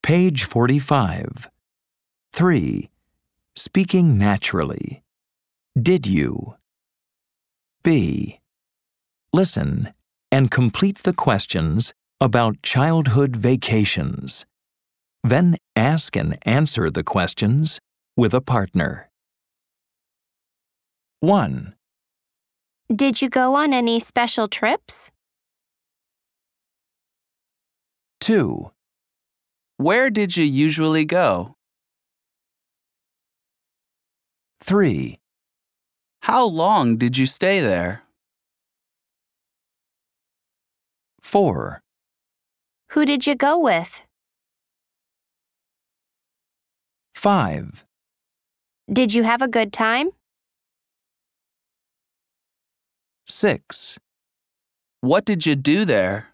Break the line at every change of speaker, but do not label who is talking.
Page 45. 3. Speaking naturally. Did you? B. Listen and complete the questions about childhood vacations. Then ask and answer the questions with a partner. 1.
Did you go on any special trips?
2.
Where did you usually go?
3.
How long did you stay there?
4.
Who did you go with?
5.
Did you have a good time?
6.
What did you do there?